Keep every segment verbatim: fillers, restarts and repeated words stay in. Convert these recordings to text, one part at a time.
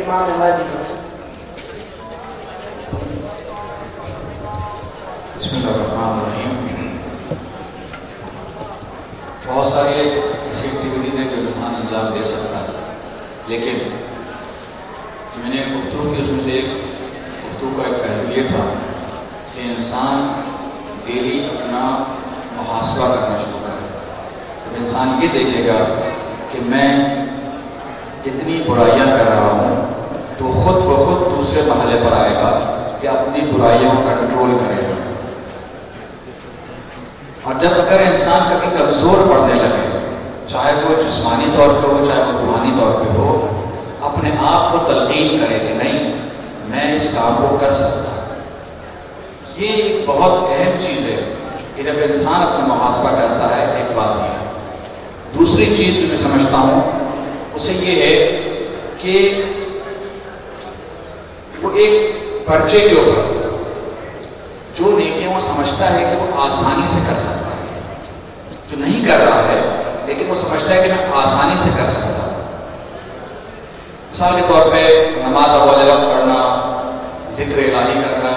امام مہدی کی طرف سے. بسم اللہ الرحمن الرحیم. بہت ساری ایسی ایکٹیویٹیز ہیں جو انسان انجام دے سکتا ہے، لیکن میں نے گفتگو کی اس میں سے ایک گفتگو کا ایک پہلو یہ تھا کہ انسان ڈیلی اپنا محاسبہ کرنا شروع کرے. جب انسان یہ دیکھے گا کہ میں کتنی برائیاں کر رہا ہوں تو خود بخود دوسرے مرحلے پر آئے گا کہ اپنی برائیوں کو کنٹرول کرے گا. اور جب اگر انسان کبھی کمزور پڑنے لگے، چاہے وہ جسمانی طور پہ ہو چاہے وہ روحانی طور پہ ہو، اپنے آپ کو تلقین کرے کہ نہیں میں اس کام کو کر سکتا. یہ ایک بہت اہم چیز ہے کہ جب انسان اپنا محاسبہ کرتا ہے. ایک بات یہ ہے. دوسری چیز جو میں سمجھتا ہوں اسے یہ ہے کہ وہ ایک پرچے کے اوپر جو نیکیاں وہ سمجھتا ہے کہ وہ آسانی سے کر سکتا ہے، جو نہیں کر رہا ہے لیکن وہ سمجھتا ہے کہ میں آسانی سے کر سکتا ہوں. مثال کے طور پہ نماز اول وقت پڑھنا، ذکر الہی کرنا،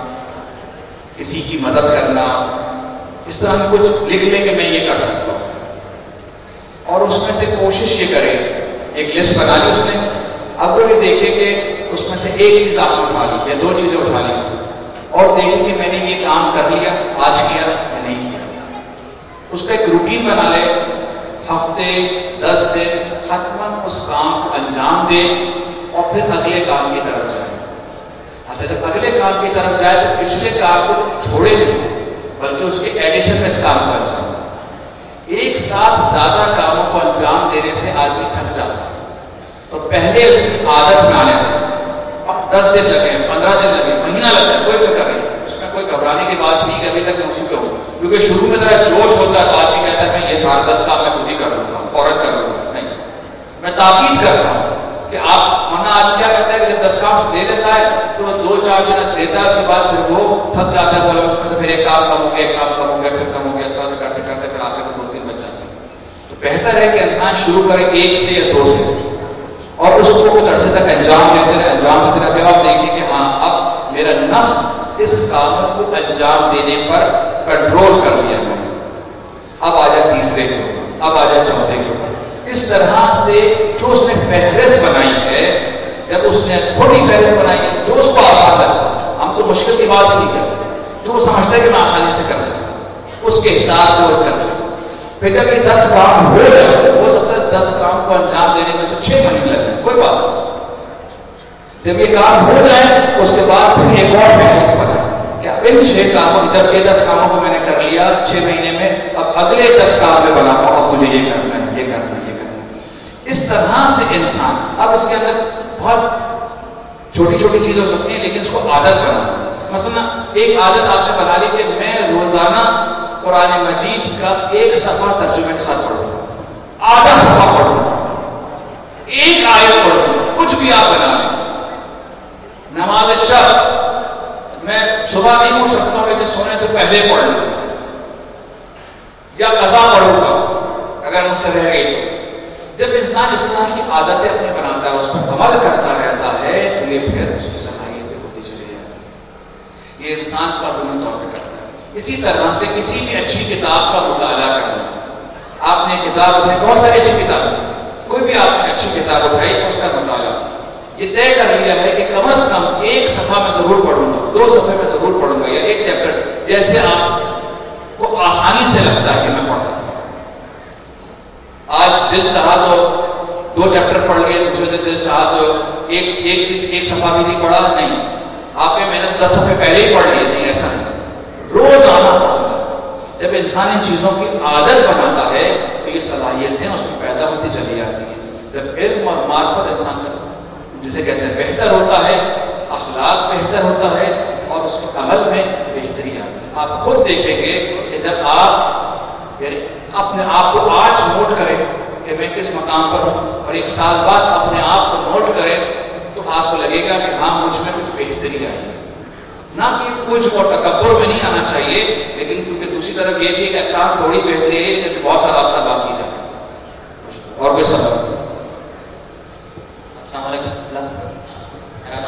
کسی کی مدد کرنا، اس طرح کی کچھ لکھ لے کہ میں یہ کر سکتا ہوں، اور اس میں سے کوشش یہ کرے. ایک لسٹ بنا لی اس نے. اب وہ یہ دیکھے کہ اس میں سے ایک چیز آپ نے اٹھا لی یا دو چیزیں اٹھا لی اور دیکھیں کہ میں نے یہ کام کر لیا، آج کیا یا نہیں کیا. اس کا ایک روٹین بنا لے. ہفتے دس دن حتماً اس کام کو انجام دے اور پھر اگلے کام کی طرف جائے. اچھا جب اگلے کام کی طرف جائے تو پچھلے کام کو چھوڑے نہیں بلکہ اس کے ایڈیشن میں اس کام کو انجام دے. ایک ساتھ زیادہ کاموں کو انجام دینے سے آدمی تھک جاتا ہے. تو پہلے اس کی عادت میں آنے دیں. اب دس دن لگے، پندرہ دن لگے، مہینہ لگتا ہے، کوئی فکر نہیں. اس میں کوئی گھبرانے کی بات نہیں کہ ابھی تک میں اسی پہ ہوں. کیونکہ شروع میں ذرا جوش ہوتا ہے تو آدمی کہتا ہے میں یہ سارا دس کام میں خود ہی کر لوں گا، فوراً کر لوں گا. نہیں، میں تاکید کرتا ہوں کہ آپ ورنہ آدمی کیا کرتا ہے کہ جب دس کام دے دیتا ہے تو دو چار دن دیتا ہے، اس کے بعد پھر وہ تھک جاتا ہے. بولا اس میں سے پھر ایک کام کم ہو گیا، ایک کام کم ہو گیا، پھر کم ہو گیا. اس طرح سے کرتے کرتے پھر آخر میں دو تین بچ جاتے ہیں. تو بہتر ہے کہ انسان شروع کرے ایک سے یا دو سے اور اس کو کچھ عرصے تک انجام دیتے رہے انجام دیتے رہے. آپ دیکھیں کہ ہاں اب میرا نفس اس کام کو انجام دینے پر کنٹرول کر لیا میں نے. اب آ جائے تیسرے کے اوپر، اب آ جائے چوتھے کے اوپر. اس طرح سے جو اس نے فہرست بنائی ہے، جب اس نے خود ہی فہرست بنائی ہے جو اس کو آسان لگتا ہے. ہم تو مشکل کی بات ہی نہیں کرتے. جو وہ سمجھتا ہے کہ میں آسانی سے کر سکتا ہوں اس کے حساب سے وہ کر لے. پھر جب یہ دس کام ہو جائے، ہو سکتا ہے اس دس کام کو انجام دینے میں سے چھ مہینے لگے، کوئی بات نہیں. جب یہ کام ہو جائے اس کے بعد پھر ایک اور فہرست بنا کہ اب ان چھ کاموں جب یہ دس کاموں کو میں نے کر لیا چھ مہینے میں، اب اگلے دس کام میں بناتا ہوں. اب مجھے یہ کرنا ہے، یہ کرنا ہے، یہ کرنا ہے. اس طرح سے انسان اب اس کے اندر بہت چھوٹی چھوٹی چیزیں ہو سکتی ہیں لیکن اس کو عادت بنانا. مثلا ایک عادت آپ نے بنا لی کہ میں روزانہ قرآن مجید کا ایک صفحہ ترجمے کے ساتھ پڑھوں گا، آدھا صفحہ پڑھوں گا، ایک آیت پڑھوں گا. کچھ بھی آپ بنا لیں. نماز شب میں صبح نہیں پڑھ سکتا ہوں لیکن سونے سے پہلے پڑھ لوں گا یا قضا پڑھوں گا اگر مجھ سے رہ گئی تو. جب انسان اس طرح کی عادتیں اپنے بناتا ہے، اس پر عمل کرتا رہتا ہے تو یہ پھر اس کی صلاحیتیں ہوتی چلی جاتی ہیں. یہ انسان کا دونوں طور پہ کرتا ہے. اسی طرح سے کسی بھی اچھی کتاب کا مطالعہ کرنا. آپ نے کتاب اٹھائی، بہت ساری اچھی کتابیں، کوئی بھی آپ نے اچھی کتاب اٹھائی اس کا مطالعہ یہ طے کر لیا ہے کہ کم از کم ایک صفحہ میں ضرور پڑھوں گا، دو صفحے میں ضرور پڑھوں گا، یا ایک چیپٹر جیسے آپ کو آسانی سے لگتا ہے کہ میں پڑھ سکتا ہوں. آج دل چاہا تو دو چیپٹر پڑھ لیے، دوسرے دن دل چاہا تو ایک ایک دن ایک صفحہ بھی نہیں پڑھا. نہیں، آپ نے محنت دس صفحے پہلے ہی پڑھ لیے. نہیں، ایسا نہیں. روزانہ پڑھنا. جب انسان ان چیزوں کی عادت بناتا ہے تو یہ صلاحیتیں اس میں پیدا ہوتی چلی جاتی ہیں. جب علم اور معرفت انسان کا جسے کہتے ہیں بہتر ہوتا ہے، اخلاق بہتر ہوتا ہے اور اس کے عمل میں بہتری آتی ہے. آپ خود دیکھیں گے کہ جب آپ یعنی اپنے آپ کو آج نوٹ کریں کہ میں کس مقام پر ہوں اور ایک سال بعد اپنے آپ کو نوٹ کریں تو آپ کو لگے گا کہ ہاں مجھ میں کچھ بہتری آئی ہے. نہ کہ کچھ اور تکبر میں نہیں آنا چاہیے، لیکن کیونکہ دوسری طرف یہ بھی ہے کہ اچھا تھوڑی بہتری ہے لیکن بہت سا راستہ باقی جائے. اور کوئی سبب؟ السلام علیکم. لفظ